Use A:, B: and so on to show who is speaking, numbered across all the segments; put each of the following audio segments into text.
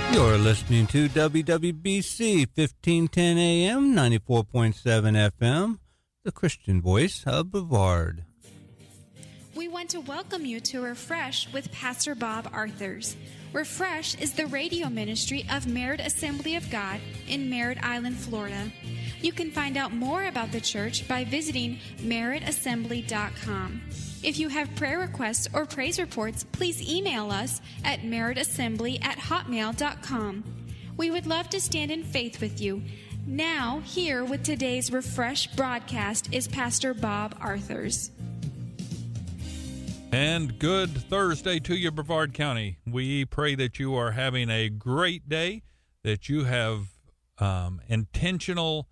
A: You're listening to WWBC 1510 AM, 94.7 FM, the Christian voice of Brevard.
B: We want to welcome you to Refresh with Pastor Bob Arthurs. Refresh is the radio ministry of Merritt Assembly of God in Merritt Island, Florida. You can find out more about the church by visiting merrittassembly.com. If you have prayer requests or praise reports, please email us at merrittassembly@hotmail.com. We would love to stand in faith with you. Now, here with today's Refresh broadcast is Pastor Bob Arthurs.
C: And good Thursday to you, Brevard County. We pray that you are having a great day, that you have intentional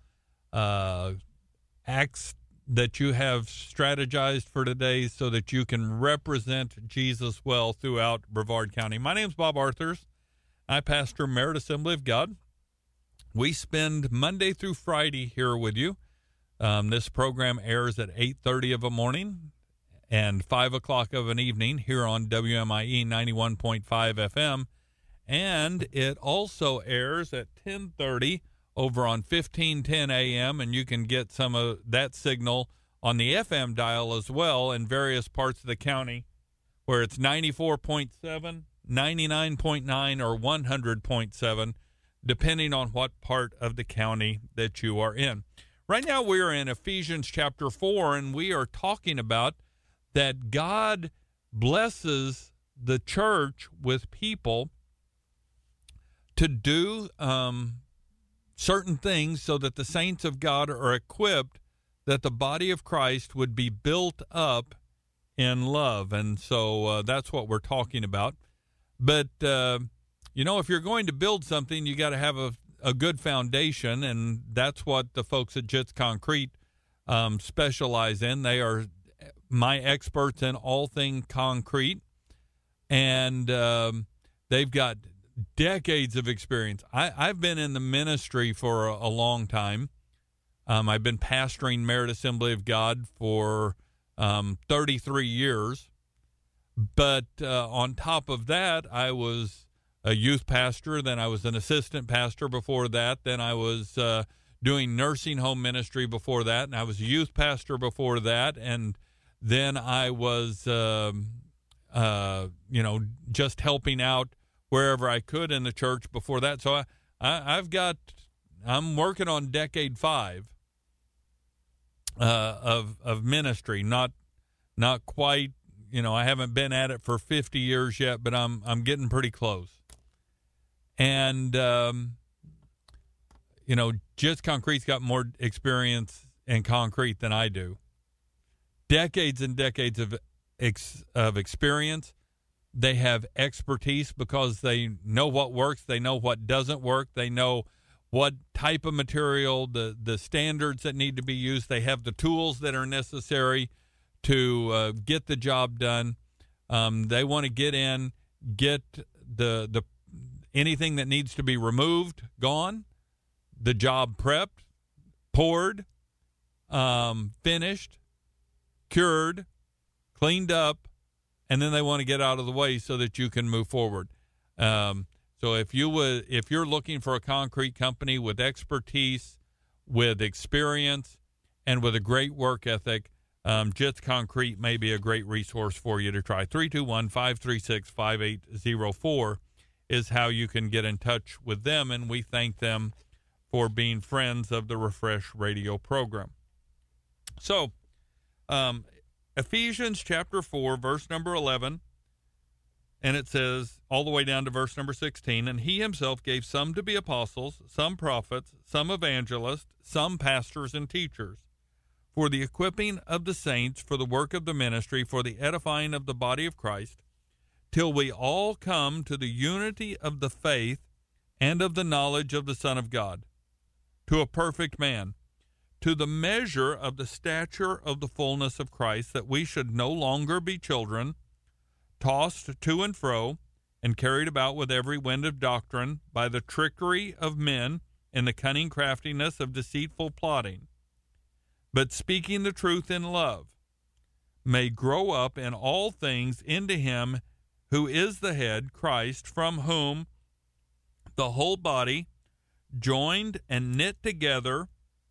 C: acts that you have strategized for today so that you can represent Jesus well throughout Brevard County. My name's Bob Arthurs. I pastor Merritt Assembly of God. We spend Monday through Friday here with you. This program airs at 8:30 of a morning and 5 o'clock of an evening here on WMIE 91.5 FM. And it also airs at 10:30 over on 1510 AM, and you can get some of that signal on the FM dial as well in various parts of the county, where it's 94.7, 99.9, or 100.7, depending on what part of the county that you are in. Right now we are in Ephesians chapter 4, and we are talking about that God blesses the church with people to do certain things so that the saints of God are equipped, that the body of Christ would be built up in love. And so that's what we're talking about. But, if you're going to build something, you got to have a good foundation, and that's what the folks at Jits Concrete specialize in. They are my experts in all things concrete, and they've got decades of experience. I've been in the ministry for a long time. I've been pastoring Merritt Assembly of God for 33 years. But on top of that, I was a youth pastor. Then I was an assistant pastor before that. Then I was doing nursing home ministry before that. And I was a youth pastor before that. And then I was, just helping out wherever I could in the church before that. So I'm working on decade 5 of ministry. Not quite, I haven't been at it for 50 years yet, but I'm getting pretty close. And Jits Concrete's got more experience in concrete than I do. Decades and decades of experience. They have expertise because they know what works. They know what doesn't work. They know what type of material, the standards that need to be used. They have the tools that are necessary to get the job done. They want to get in, get the anything that needs to be removed, gone, the job prepped, poured, finished, cured, cleaned up, and then they want to get out of the way so that you can move forward. So if you're looking for a concrete company with expertise, with experience, and with a great work ethic, Jits Concrete may be a great resource for you to try. 321-536-5804 is how you can get in touch with them, and we thank them for being friends of the Refresh radio program. So, Ephesians chapter 4, verse number 11, and it says all the way down to verse number 16, and he himself gave some to be apostles, some prophets, some evangelists, some pastors and teachers, for the equipping of the saints, for the work of the ministry, for the edifying of the body of Christ, till we all come to the unity of the faith and of the knowledge of the Son of God, to a perfect man, to the measure of the stature of the fullness of Christ, that we should no longer be children, tossed to and fro, and carried about with every wind of doctrine, by the trickery of men, and the cunning craftiness of deceitful plotting, but speaking the truth in love, may grow up in all things into him who is the head, Christ, from whom the whole body, joined and knit together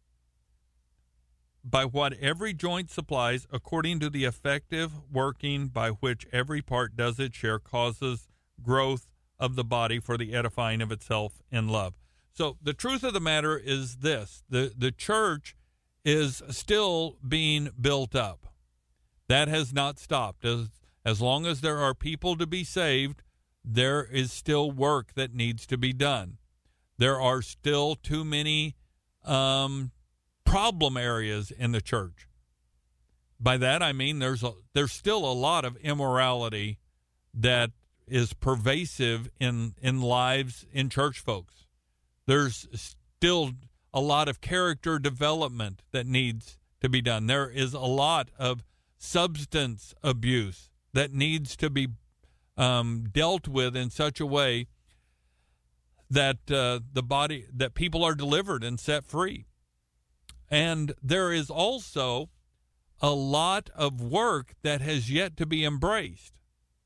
C: by what every joint supplies, according to the effective working by which every part does its share, causes growth of the body for the edifying of itself in love. So the truth of the matter is this: the church is still being built up. That has not stopped. As long as there are people to be saved, there is still work that needs to be done. There are still too many problem areas in the church. By that I mean there's still a lot of immorality that is pervasive in lives in church folks. There's still a lot of character development that needs to be done. There is a lot of substance abuse that needs to be dealt with in such a way that that people are delivered and set free. And there is also a lot of work that has yet to be embraced.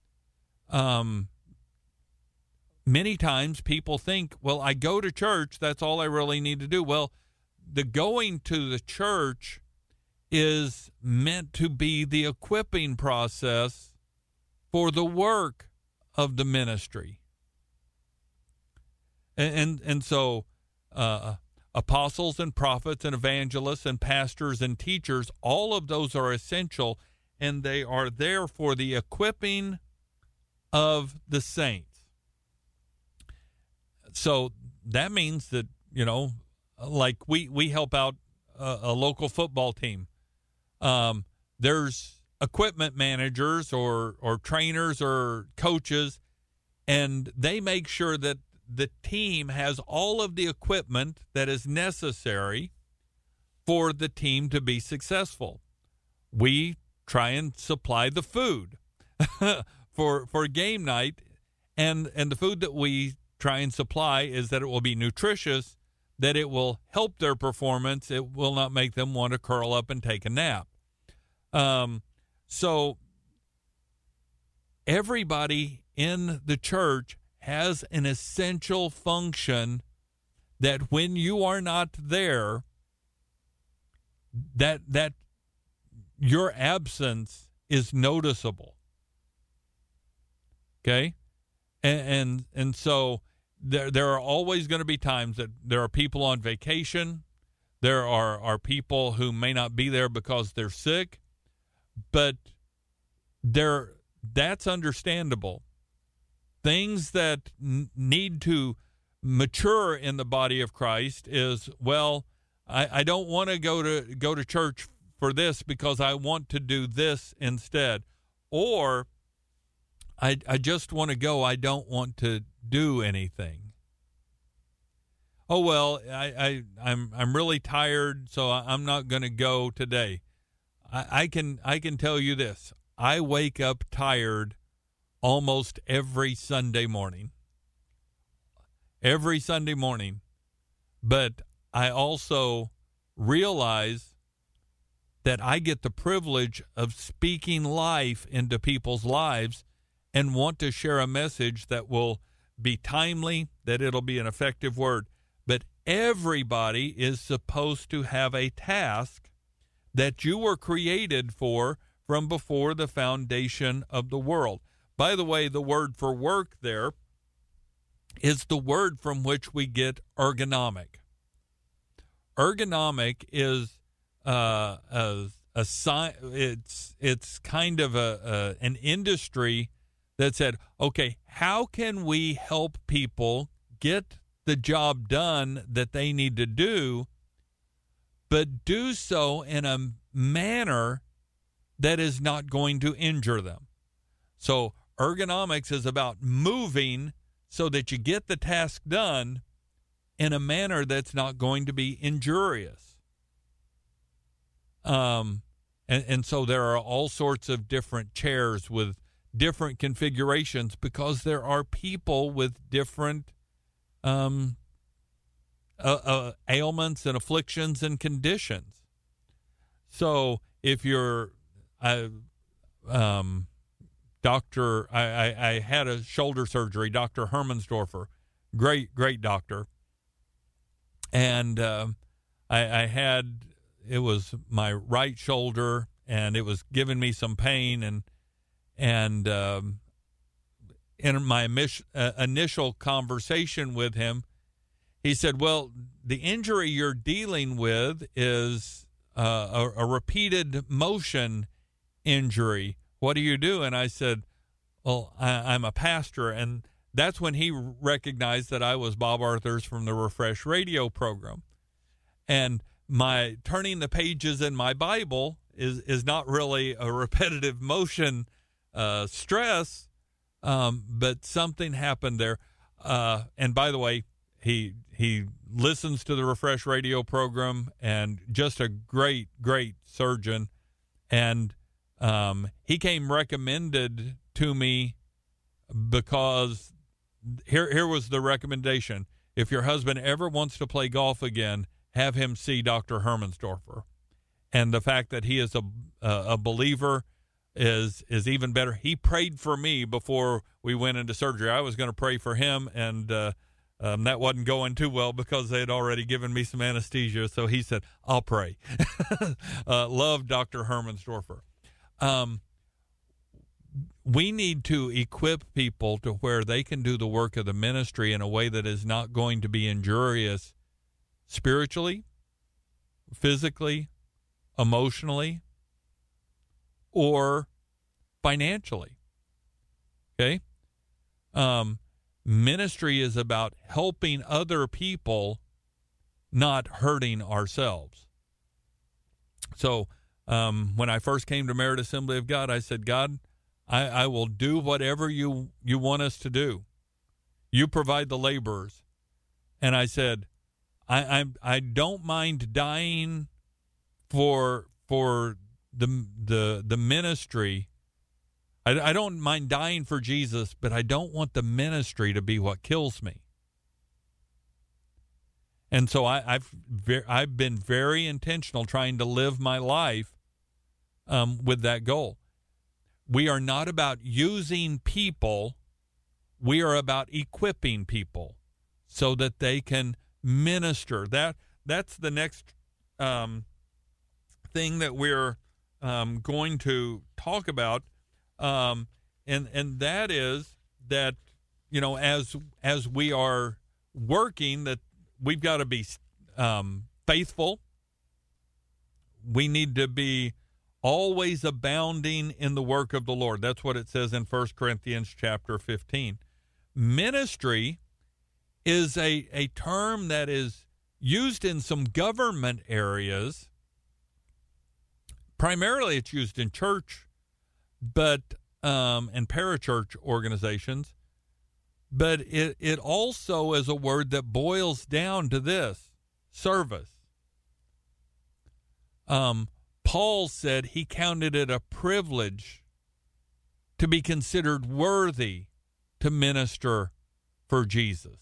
C: Many times people think, well, I go to church, that's all I really need to do. Well, the going to the church is meant to be the equipping process for the work of the ministry. And so apostles and prophets and evangelists and pastors and teachers, all of those are essential, and they are there for the equipping of the saints. So that means that, like we help out a local football team. There's equipment managers or trainers or coaches, and they make sure that the team has all of the equipment that is necessary for the team to be successful. We try and supply the food for game night, and the food that we try and supply is that it will be nutritious, that it will help their performance, it will not make them want to curl up and take a nap. So everybody in the church has an essential function that when you are not there, that your absence is noticeable. Okay? And so there are always going to be times that there are people on vacation. There are people who may not be there because they're sick, but that's understandable. Things that need to mature in the body of Christ is, well, I don't want to go to church for this because I want to do this instead, or I just want to go. I don't want to do anything. Oh well, I'm really tired, so I'm not going to go today. I can tell you this: I wake up tired almost every Sunday morning. Every Sunday morning, but I also realize that I get the privilege of speaking life into people's lives and want to share a message that will be timely, that it'll be an effective word. But everybody is supposed to have a task that you were created for from before the foundation of the world. By the way, the word for work there is the word from which we get ergonomic. Ergonomic is it's kind of an industry that said, okay, how can we help people get the job done that they need to do, but do so in a manner that is not going to injure them? So ergonomics is about moving so that you get the task done in a manner that's not going to be injurious. And so there are all sorts of different chairs with different configurations because there are people with different ailments and afflictions and conditions. So if you're doctor, I had a shoulder surgery, Dr. Hermansdorfer, great doctor. And I had, it was my right shoulder, and it was giving me some pain, and in my initial conversation with him, he said, well, the injury you're dealing with is a repeated motion injury. What do you do? And I said, well, I'm a pastor. And that's when he recognized that I was Bob Arthurs from the Refresh radio program. And my turning the pages in my Bible is not really a repetitive motion stress, but something happened there. And by the way, he listens to the Refresh radio program, and just a great surgeon. And he came recommended to me because here was the recommendation. If your husband ever wants to play golf again, have him see Dr. Hermansdorfer. And the fact that he is a believer is even better. He prayed for me before we went into surgery. I was going to pray for him, and that wasn't going too well because they had already given me some anesthesia. So he said, I'll pray. Love Dr. Hermansdorfer. We need to equip people to where they can do the work of the ministry in a way that is not going to be injurious spiritually, physically, emotionally, or financially. Okay? Ministry is about helping other people, not hurting ourselves. So when I first came to Merit Assembly of God, I said, God, I will do whatever you want us to do. You provide the laborers. And I said, I don't mind dying for the ministry. I don't mind dying for Jesus, but I don't want the ministry to be what kills me. And so I've been very intentional trying to live my life with that goal. We are not about using people. We are about equipping people so that they can minister. That's the next thing that we're going to talk about, and that is that, you know, as we are working, that we've got to be faithful. We need to be always abounding in the work of the Lord. That's what it says in 1 Corinthians chapter 15. Ministry is a term that is used in some government areas. Primarily it's used in church, but and parachurch organizations. But it also is a word that boils down to this: service. Paul said he counted it a privilege to be considered worthy to minister for Jesus.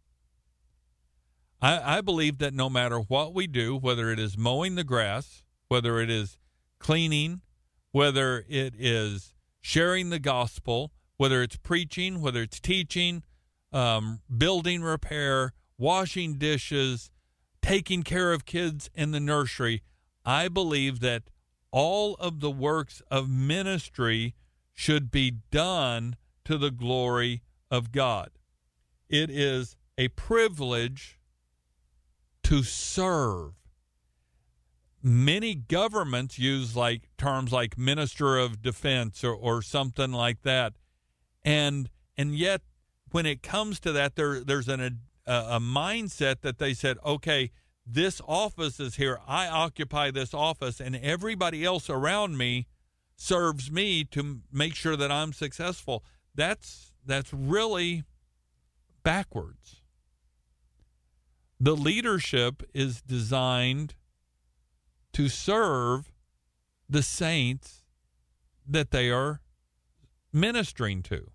C: I believe that no matter what we do, whether it is mowing the grass, whether it is cleaning, whether it is sharing the gospel, whether it's preaching, whether it's teaching, building repair, washing dishes, taking care of kids in the nursery, I believe that all of the works of ministry should be done to the glory of God. It is a privilege to serve. Many governments use terms like minister of defense or something like that. And yet when it comes to that, there's a mindset that they said, okay, this office is here. I occupy this office, and everybody else around me serves me to make sure that I'm successful. That's really backwards. The leadership is designed to serve the saints that they are ministering to.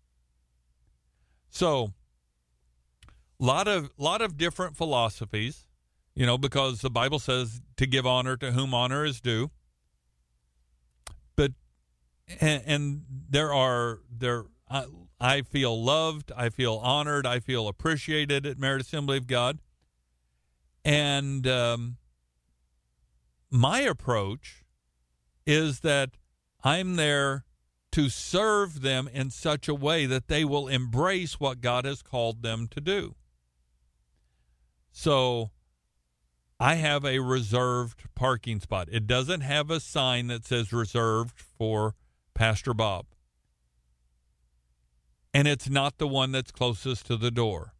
C: So, lot of different philosophies, you know, because the Bible says to give honor to whom honor is due. But and there are I feel loved, I feel honored, I feel appreciated at Merit Assembly of God. And my approach is that I'm there to serve them in such a way that they will embrace what God has called them to do. So I have a reserved parking spot. It doesn't have a sign that says reserved for Pastor Bob. And it's not the one that's closest to the door.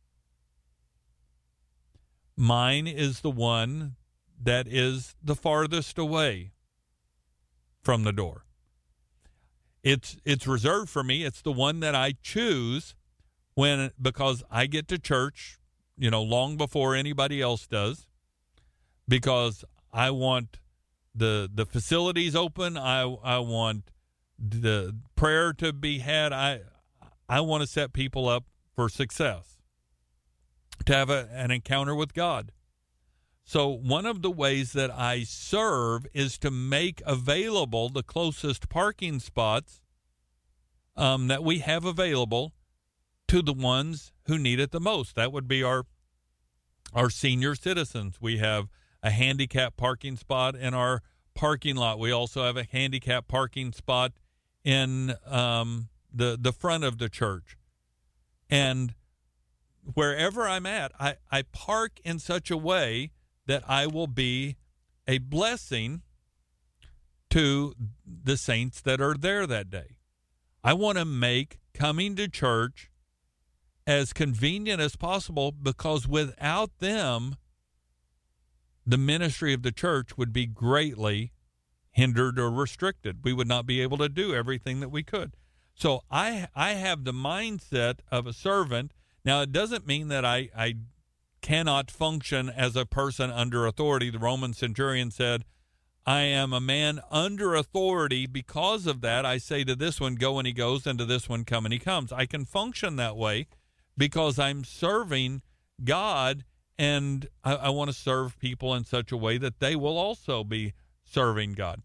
C: Mine is the one that is the farthest away from the door. It's reserved for me. It's the one that I choose because I get to church, long before anybody else does, because I want the facilities open. I want the prayer to be had. I want to set people up for success, to have an encounter with God. So one of the ways that I serve is to make available the closest parking spots that we have available to the ones who need it the most. That would be our senior citizens. We have a handicap parking spot in our parking lot. We also have a handicap parking spot in the front of the church. And wherever I'm at, I park in such a way that I will be a blessing to the saints that are there that day. I want to make coming to church as convenient as possible, because without them, the ministry of the church would be greatly hindered or restricted. We would not be able to do everything that we could. So I have the mindset of a servant. Now, it doesn't mean that I cannot function as a person under authority. The Roman centurion said, I am a man under authority. Because of that, I say to this one, go, and he goes, and to this one, come, and he comes. I can function that way because I'm serving God, and I want to serve people in such a way that they will also be serving God.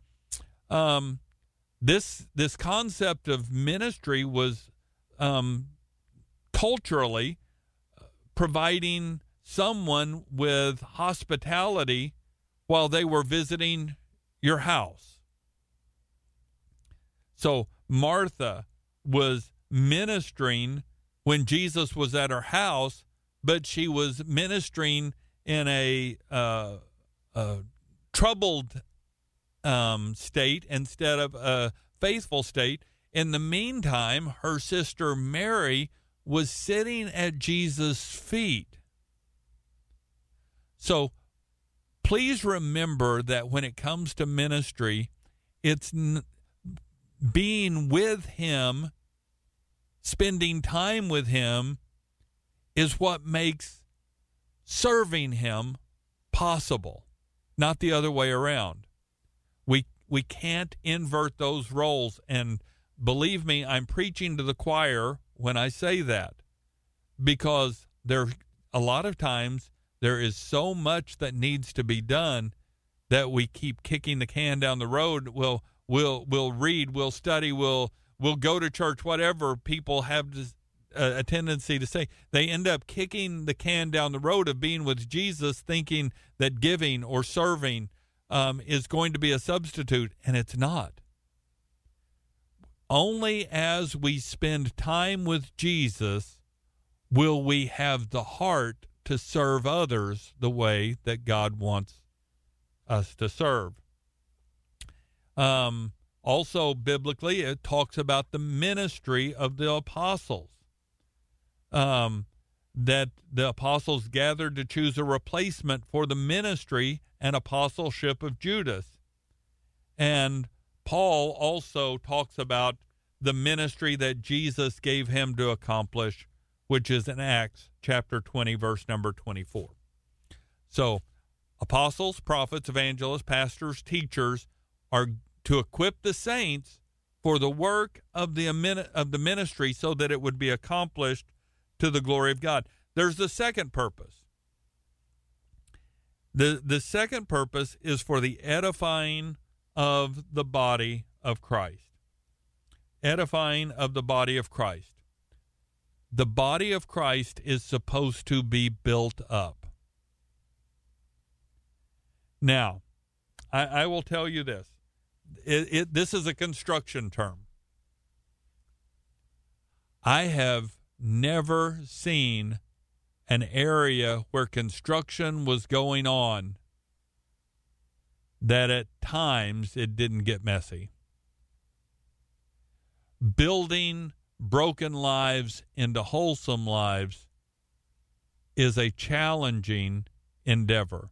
C: This concept of ministry was culturally providing someone with hospitality while they were visiting your house. So Martha was ministering when Jesus was at her house, but she was ministering in a troubled state instead of a faithful state. In the meantime, her sister Mary was sitting at Jesus' feet. So please remember that when it comes to ministry, it's being with him, spending time with him, is what makes serving him possible, not the other way around. We can't invert those roles, and believe me, I'm preaching to the choir when I say that, because a lot of times there is so much that needs to be done that we keep kicking the can down the road. We'll read, we'll study, we'll go to church, whatever people have a tendency to say. They end up kicking the can down the road of being with Jesus, thinking that giving or serving is going to be a substitute, and it's not. Only as we spend time with Jesus will we have the heart to serve others the way that God wants us to serve. Also, biblically, it talks about the ministry of the apostles, that the apostles gathered to choose a replacement for the ministry and apostleship of Judas. And Paul also talks about the ministry that Jesus gave him to accomplish, which is in Acts chapter 20, verse number 24. So apostles, prophets, evangelists, pastors, teachers are to equip the saints for the work of the ministry so that it would be accomplished to the glory of God. There's the second purpose. The second purpose is for the edifying of the body of Christ. Edifying of the body of Christ. the body of Christ is supposed to be built up. Now, I will tell you this. This is a construction term. I have never seen an area where construction was going on that at times it didn't get messy. Building broken lives into wholesome lives is a challenging endeavor.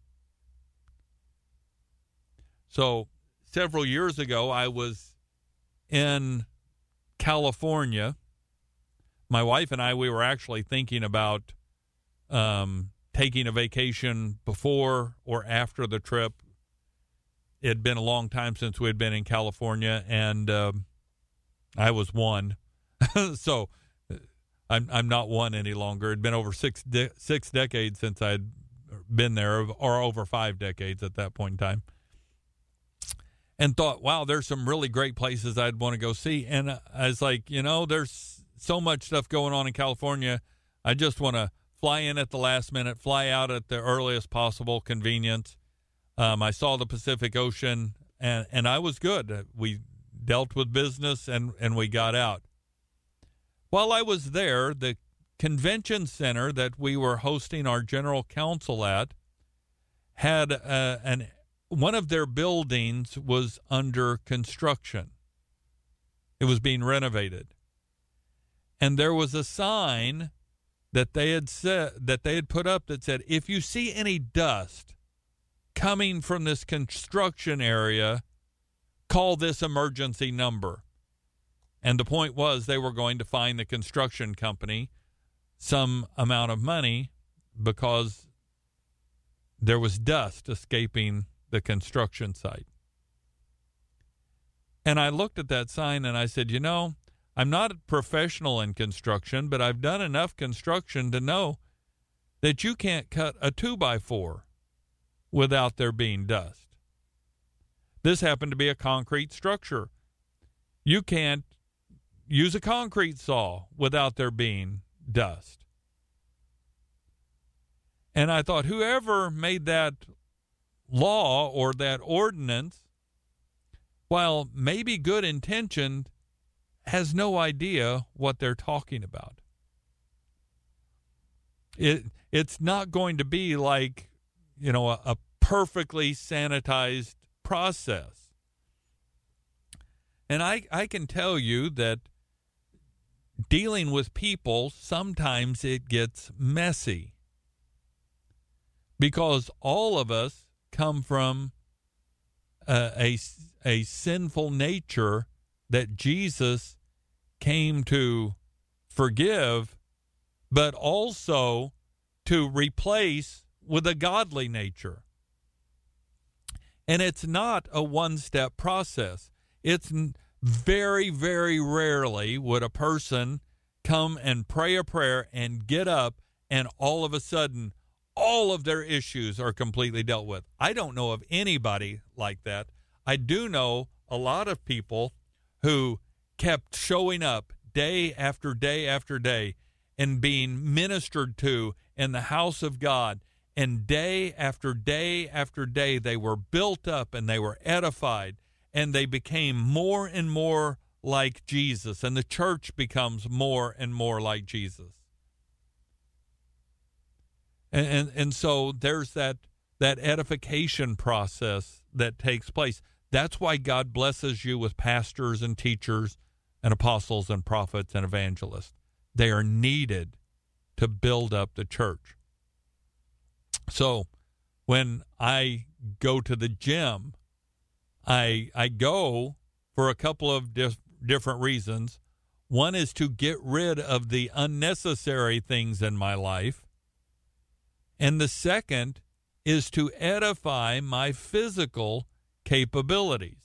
C: So several years ago, I was in California. My wife and I, we were actually thinking about taking a vacation before or after the trip. It had been a long time since we had been in California, and I was one. So I'm not one any longer. It had been over six decades since I'd been there, or over 5 decades at that point in time. And thought, wow, there's some really great places I'd want to go see. And I was like, there's so much stuff going on in California. I just want to fly in at the last minute, fly out at the earliest possible convenience. I saw the Pacific Ocean, and I was good. We dealt with business, and we got out. While I was there, the convention center that we were hosting our general council at had one of their buildings was under construction. It was being renovated. And there was a sign that they had put up that said, if you see any dust coming from this construction area, call this emergency number. And the point was they were going to fine the construction company some amount of money because there was dust escaping the construction site. And I looked at that sign and I said, I'm not a professional in construction, but I've done enough construction to know that you can't cut a 2x4 without there being dust. This happened to be a concrete structure. You can't use a concrete saw without there being dust. And I thought, whoever made that law or that ordinance, while maybe good intentioned, has no idea what they're talking about. It's not going to be like, a perfectly sanitized process. And I can tell you that dealing with people, sometimes it gets messy because all of us come from a sinful nature that Jesus came to forgive, but also to replace with a godly nature. And it's not a one-step process. It's very, very rarely would a person come and pray a prayer and get up and all of a sudden all of their issues are completely dealt with. I don't know of anybody like that. I do know a lot of people who kept showing up day after day after day and being ministered to in the house of God. And day after day after day, they were built up and they were edified and they became more and more like Jesus. And the church becomes more and more like Jesus. And so there's that edification process that takes place. That's why God blesses you with pastors and teachers and apostles and prophets and evangelists. They are needed to build up the church. So when I go to the gym, I go for a couple of different reasons. One is to get rid of the unnecessary things in my life. And the second is to edify my physical capabilities.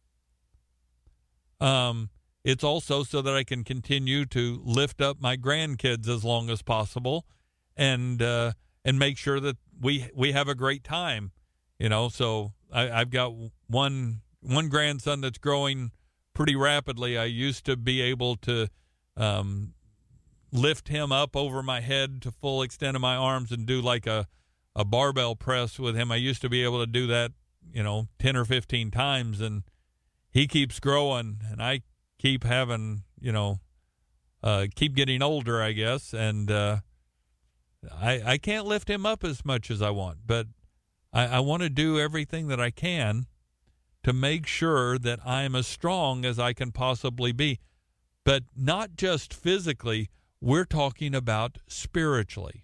C: It's also so that I can continue to lift up my grandkids as long as possible and make sure that we have a great time. So I've got one grandson that's growing pretty rapidly. I used to be able to lift him up over my head to full extent of my arms and do like a barbell press with him. I used to be able to do that, 10 or 15 times, and he keeps growing, and I keep having, keep getting older, I guess, and I can't lift him up as much as I want, but I want to do everything that I can to make sure that I'm as strong as I can possibly be. But not just physically, we're talking about spiritually.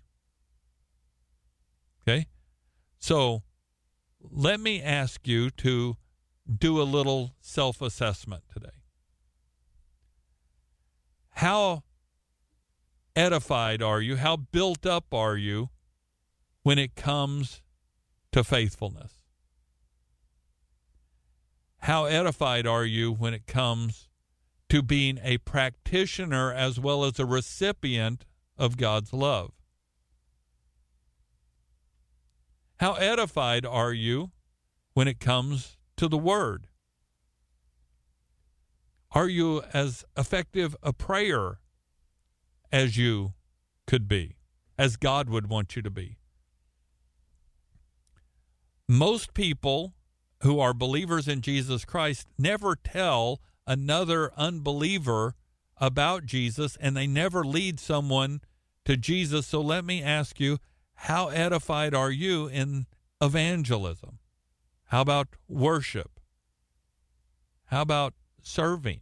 C: Okay? So let me ask you to do a little self-assessment today. How edified are you? How built up are you when it comes to faithfulness? How edified are you when it comes to being a practitioner as well as a recipient of God's love? How edified are you when it comes to the Word? Are you as effective a prayer as you could be, as God would want you to be? Most people who are believers in Jesus Christ never tell another unbeliever about Jesus, and they never lead someone to Jesus. So let me ask you, how edified are you in evangelism? How about worship? How about serving?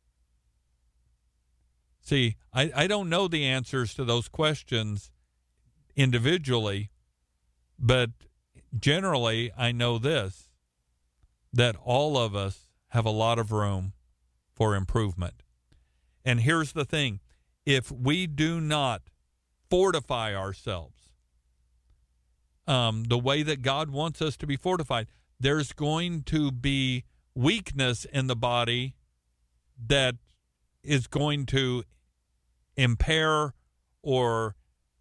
C: See, I don't know the answers to those questions individually, but generally I know this, that all of us have a lot of room for improvement. And here's the thing. If we do not fortify ourselves the way that God wants us to be fortified, there's going to be weakness in the body that is going to impair or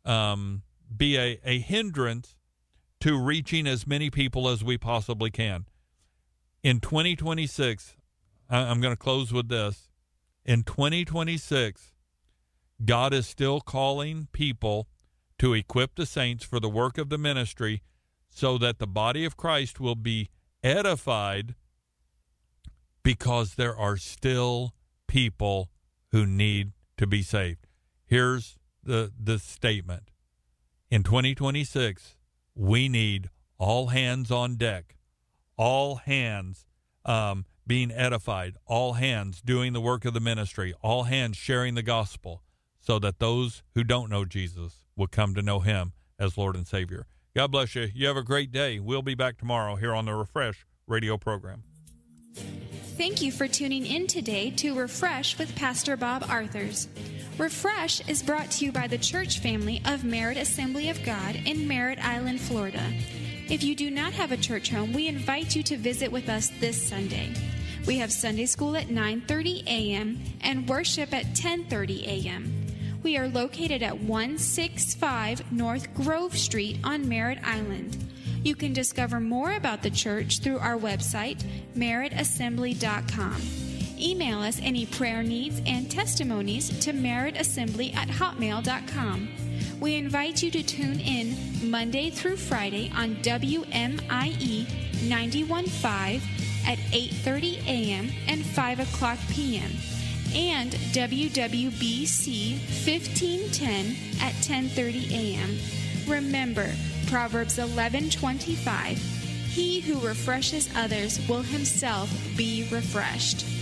C: be a hindrance to reaching as many people as we possibly can. In 2026, I'm going to close with this. In 2026, God is still calling people to equip the saints for the work of the ministry so that the body of Christ will be edified, because there are still people who need to be saved. Here's the statement. In 2026, we need all hands on deck, all hands being edified, all hands doing the work of the ministry, all hands sharing the gospel, so that those who don't know Jesus will come to know him as Lord and Savior. God bless you. You have a great day. We'll be back tomorrow here on the Refresh radio program.
B: Thank you for tuning in today to Refresh with Pastor Bob Arthurs. Refresh is brought to you by the church family of Merritt Assembly of God in Merritt Island, Florida. If you do not have a church home, we invite you to visit with us this Sunday. We have Sunday school at 9:30 a.m. and worship at 10:30 a.m. We are located at 165 North Grove Street on Merritt Island. You can discover more about the church through our website, merrittassembly.com. Email us any prayer needs and testimonies to merrittassembly@hotmail.com. We invite you to tune in Monday through Friday on WMIE 91.5 at 8:30 a.m. and 5 o'clock p.m. and WWBC 1510 at 10:30 a.m. Remember, Proverbs 11:25, he who refreshes others will himself be refreshed.